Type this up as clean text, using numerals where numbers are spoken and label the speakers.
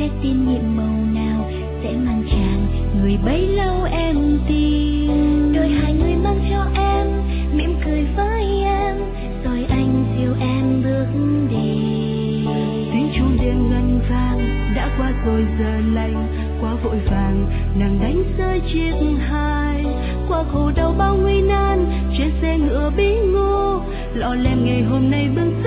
Speaker 1: trái tim nhiệm màu nào sẽ mang chàng người bấy lâu em tìm. Đôi hai người mang cho em mỉm cười với em, rồi anh dìu em bước đi.
Speaker 2: Tiếng chuông đêm ngân vang đã qua rồi giờ lành, quá vội vàng nàng đánh rơi chiếc hai. Qua khổ đau bao nguy nan trên xe ngựa bí ngô, lọ lem ngày hôm nay bưng